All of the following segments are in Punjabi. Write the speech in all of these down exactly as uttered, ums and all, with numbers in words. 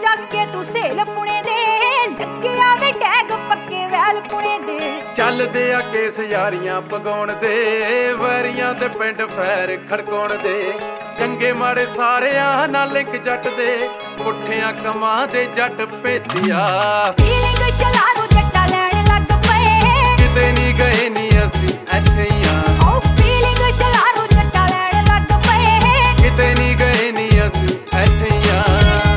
दस के तू सेल पुणे दे लगे आवे टैग पक्के वैल पुणे दे ਚੱਲਦੇ ਆ ਕੇਸ ਯਾਰੀਆਂ ਪਗਾਉਣ ਦੇ ਵੈਰੀਆਂ ਤੇ ਪਿੰਡ ਫੈਰ ਖੜਕਾਉਣ ਦੇ ਚੰਗੇ ਮਾੜੇ ਸਾਰਿਆਂ ਨਾਲ ਇੱਕ ਜੱਟ ਦੇ ਪੁੱਠਿਆਂ ਕਮਾਂ ਦੇ ਜੱਟ ਭੇਤੀਆ ਫੀਲਿੰਗ ਚਲਾਰੂ ਜੱਟਾ ਲੈਣ ਲੱਗ ਪਏ ਕਿਤੇ ਨਹੀਂ ਗਏ ਨਹੀਂ ਅਸੀਂ ਇੱਥੇ ਹੀ ਆ ਓ ਫੀਲਿੰਗ ਚਲਾਰੂ ਜੱਟਾ ਲੈਣ ਲੱਗ ਪਏ ਕਿਤੇ ਨਹੀਂ ਗਏ ਨਹੀਂ ਅਸੀਂ ਇੱਥੇ ਹੀ ਆ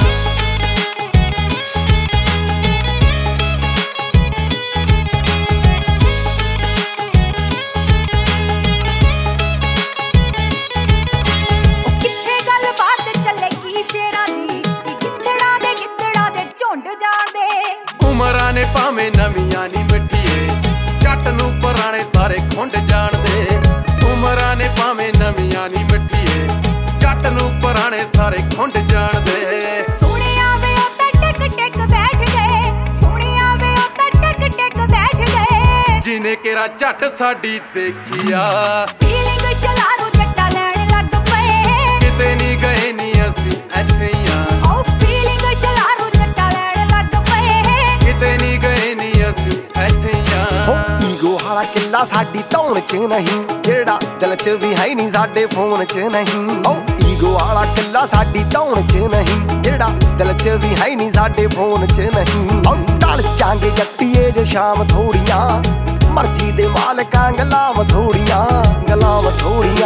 ਉਮਰਾਂ ਨੇ ਭਾਵੇਂ ਨਵੀਆਂ ਨੀ ਮਿੱਠੀਏ ਜੱਟ ਨੂੰ ਪੁਰਾਣੇ ਸਾਰੇ ਖੁੰਡ ਜਾਣਦੇ ਉਮਰਾਂ ਨੇ ਭਾਵੇਂ ਨਵੀਆਂ ਨੀ ਮਿੱਠੀਏ ਜੱਟ ਨੂੰ ਪੁਰਾਣੇ ਸਾਰੇ ਖੁੰਡ ਜਾਣਦੇ ਸੁਣਿਆ ਵੇ ਉਹ ਤਾਂ ਟਿਕ ਟਿਕ ਬੈਠ ਗਏ ਸੁਣਿਆ ਵੇ ਉਹ ਤਾਂ ਟਿਕ ਟਿਕ ਬੈਠ ਗਏ ਜਿਨੇ ਕਿਹੜਾ ਜੱਟ ਸਾਡੀ ਦੇਖਿਆ ਫੀਲਿੰਗ ਚਲਾਰੂ ਜੱਟਾ ਲੈਣ ਲੱਗ ਪਏ ਕਿਤੇ ਨਹੀਂ ਗਏ ਨਹੀਂ ਅਸੀਂ ਇੱਥੇ ਹੀ ਆ ਓ ਫੀਲਿੰਗ ਚਲਾਰੂ ਜੱਟਾ ਲੈਣ ਲੱਗ ਪਏ ਕਿਤੇ ਨਹੀਂ ਗਏ ਨਹੀਂ ਅਸੀਂ ਇੱਥੇ ਹੀ ਆ ਹੋ ਈਗੋ ਵਾਲਾ ਕਿੱਲਾ ਸਾਡੀ ਧੌਣ ਚ ਨਹੀਂ ਜਿਹੜਾ ਦਿਲ ਚ ਵੀ ਹੈ ਨਹੀਂ ਸਾਡੇ ਫੋਨ ਚ ਨਹੀਂ ਓ ਈਗੋ ਵਾਲਾ ਕਿੱਲਾ ਸਾਡੀ ਧੌਣ ਚ ਨਹੀਂ ਜਿਹੜਾ ਦਿਲ ਚ ਵੀ ਹੈ ਨਹੀਂ ਸਾਡੇ ਫੋਨ ਚ ਨਹੀਂ ਓ ਟਲ ਜਾਂਗੇ ਜੱਟੀਏ ਜੋ ਸ਼ਾਮ ਥੋੜੀਆਂ ਮਰਜ਼ੀ ਦੇ ਮਾਲਕਾਂ ਗਲਾਮ ਥੋੜੀਆਂ ਗਲਾਮ ਥੋੜੀਆਂ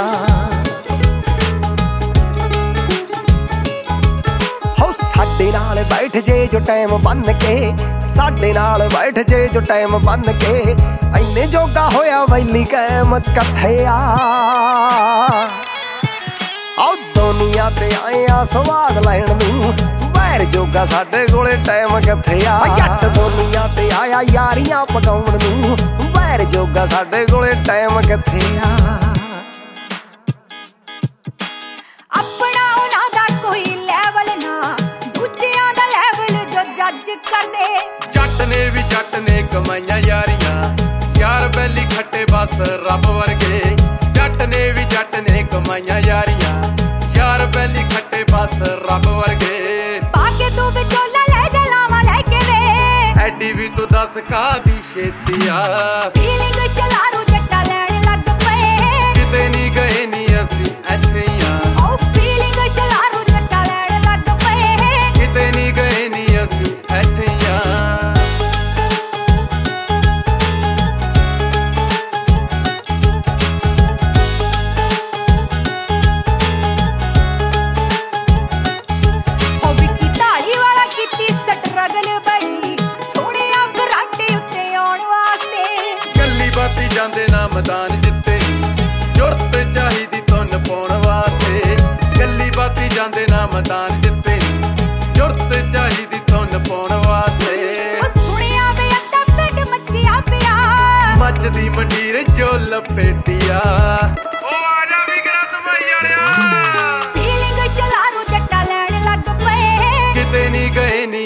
ਸਾਡੇ ਨਾਲ ਬੈਠ ਜੇ ਜੋ ਟਾਈਮ ਬੰਨ ਕੇ ਸਾਡੇ ਨਾਲ ਬੈਠ ਜੇ ਜੋ ਟਾਈਮ ਬੰਨ ਕੇ ਐਨੇ ਜੋਗਾ ਹੋਇਆ ਵੈਲੀ ਕਾਇਮ ਕਥਿਆ ਆਉ ਦੁਨੀਆ ਤੇ ਆਇਆ ਸਵਾਦ ਲੈਣ ਨੂੰ ਵੈਰ ਜੋਗਾ ਸਾਡੇ ਕੋਲੇ ਟਾਈਮ ਕਿੱਥੇ ਆ ਜੱਟ ਦੁਨੀਆ ਤੇ ਆਇਆ ਯਾਰੀਆਂ ਪਕਾਉਣ ਨੂੰ ਵੈਰ ਜੋਗਾ ਸਾਡੇ ਕੋਲੇ ਟਾਈਮ ਕਿੱਥੇ ਆ ਆਪਣਾ ਉਹਨਾਂ ਦਾ ਕੋਈ ਲੈਵਲ ਨਾ ਦੂਜਿਆਂ ਦਾ ਲੈਵਲ ਜੋ ਜੱਜ ਕਰਦੇ ਜੱਟ ਨੇ ਵੀ ਜੱਟ ਨੇ ਕਮਾਈਆਂ ਯਾਰੀਆਂ ਯਾਰ ਬੈਲੀ ਖੱਟੇ ਬਸ ਰੱਬ ਵਰਗੇ ਜੱਟ ਨੇ ਵੀ ਜੱਟ ਨੇ ਕਮਾਈਆਂ ਯਾਰੀਆਂ ਯਾਰ ਬੈਲੀ ਖੱਟੇ ਬਸ ਰੱਬ ਵਰਗੇ ਪਾ ਕੇ ਤੂੰ ਵਿਚੋਲਾ ਲੈ ਜਾ ਲਾਵਾਂ ਲੈ ਕੇ ਵੇ ਐਡੀ ਵੀ ਤੂੰ ਦੱਸ ਕਾਦੀ ਛੇਤੀ ਆ ਫੀਲਿੰਗ ਚਲਾਰੂ ਜੱਟਾ ਲੈਣ ਲੱਗ ਪਏ ਕਿਤੇ ਨਹੀਂ ਗਏ ਨਹੀਂ ਅਸੀਂ ਇੱਥੇ ਹੀ ਆ ਓ ਫੀਲਿੰਗ ਚਲਾਰੂ ਜੱਟਾ ਲੈਣ ਲੱਗ ਪਏ ਕਿਤੇ ਨਹੀਂ ਗਏ ਨਹੀਂ ਅਸੀਂ ਇੱਥੇ ਹੀ ਆ ਬਾਤੀ ਜਾਂਦੇ ਨਾ ਮੈਦਾਨ ਜਿੱਤੇ ਜੁਰਤ ਚਾਹੀਦੀ ਧੁੰਨ ਪਾਉਣ ਵਾਸਤੇ ਗੱਲੀ ਬਾਤੀ ਜਾਂਦੇ ਨਾ ਮੈਦਾਨ ਜਿੱਤੇ ਜੁਰਤ ਚਾਹੀਦੀ ਧੁੰਨ ਪਾਉਣ ਵਾਸਤੇ ਉਹ ਸੁਣਿਆ ਵੇ ਅੱਧਾ ਪਿੰਡ ਮੱਚਿਆ ਪਿਆ ਮੱਚਦੀ ਮੰਡੀਰ ਜੋ ਲਪੇਟਿਆ ਉਹ ਆ ਜਾ ਵੀ ਕਰਾ ਤਮਾਈ ਵਾਲਿਆ ਫੀਲਿੰਗ ਚਲਾਰੂ ਜੱਟਾ ਲੈਣ ਲੱਗ ਪਏ ਕਿਤੇ ਨਹੀਂ ਗਏ